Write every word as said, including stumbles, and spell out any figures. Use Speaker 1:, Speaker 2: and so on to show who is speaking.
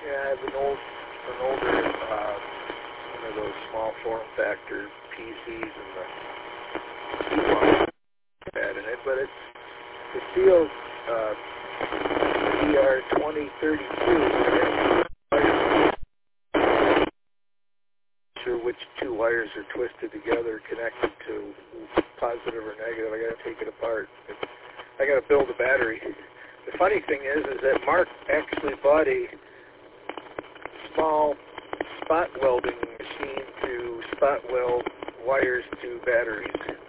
Speaker 1: Yeah, I have an old, an older, uh, one of those small form factor P Cs and the pad in it, but it's the Steel uh, E R twenty thirty-two. Sure which two wires are twisted together, connected to positive or negative. I got to take it apart. I got to build a battery. The funny thing is, is that Mark actually bought a small spot welding machine to spot weld wires to batteries.